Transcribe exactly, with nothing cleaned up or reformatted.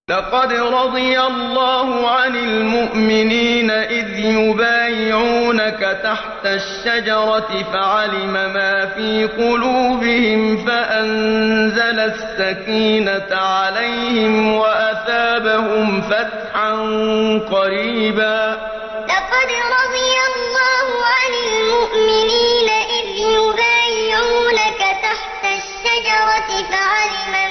لقد رضي الله عن المؤمنين إذ يبايعونك تحت الشجرة فعلم ما في قلوبهم فأنزل السكينة عليهم وأثابهم فتحا قريبا لقد رضي الله عن المؤمنين إذ يبايعونك تحت الشجرة فعلم